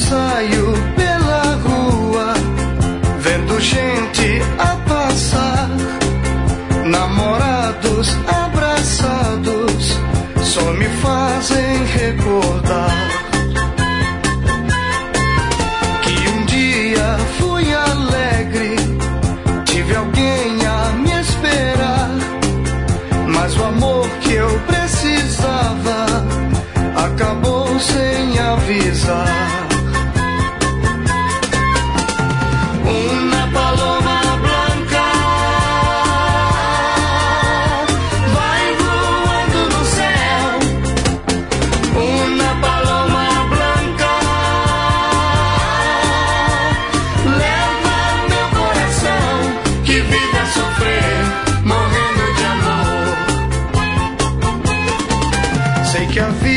saio pela rua, vendo gente a passar, namorados abraçados, só me fazem recordar que um dia fui alegre, tive alguém a me esperar, mas o amor que eu precisava acabou sem avisar. Uma paloma branca vai voando no céu. Uma paloma branca leva meu coração que vive a sofrer, morrendo de amor. Sei que a vida